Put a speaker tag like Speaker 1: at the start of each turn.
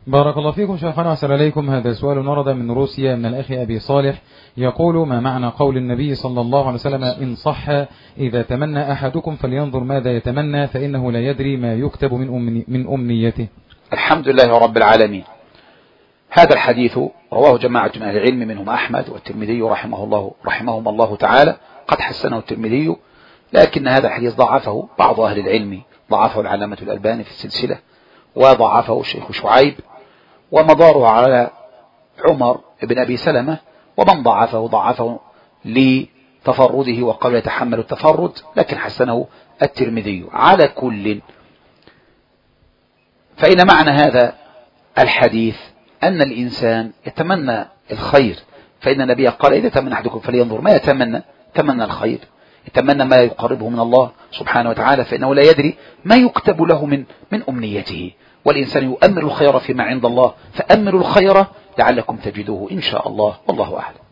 Speaker 1: بارك الله فيكم شيخنا وأحسن إليكم. هذا سؤال ورد من روسيا من الأخ أبي صالح، يقول: ما معنى قول النبي صلى الله عليه وسلم: إن صح إذا تمنى أحدكم فلينظر ماذا يتمنى فإنه لا يدري ما يكتب من أمنيته؟
Speaker 2: الحمد لله رب العالمين. هذا الحديث رواه جماعة من أهل العلم منهم أحمد والترمذي رحمهم الله تعالى، قد حسنه الترمذي، لكن هذا الحديث ضعفه بعض أهل العلم، ضعفه العلامة الألباني في السلسلة، وضعفه الشيخ شعيب، ومداره على عمر بن أبي سلمة، ومن ضعفه لتفرده وقال يتحمل التفرد، لكن حسنه الترمذي. على كل، فإن معنى هذا الحديث أن الإنسان يتمنى الخير، فإن النبي قال: إذا تمنى أحدكم فلينظر ما يتمنى، تمنى الخير، يتمنى ما يقربه من الله سبحانه وتعالى، فإنه لا يدري ما يكتب له من أمنيته، والإنسان يؤمل الخير فيما عند الله، فأملوا الخير لعلكم تجدوه إن شاء الله، والله أعلم.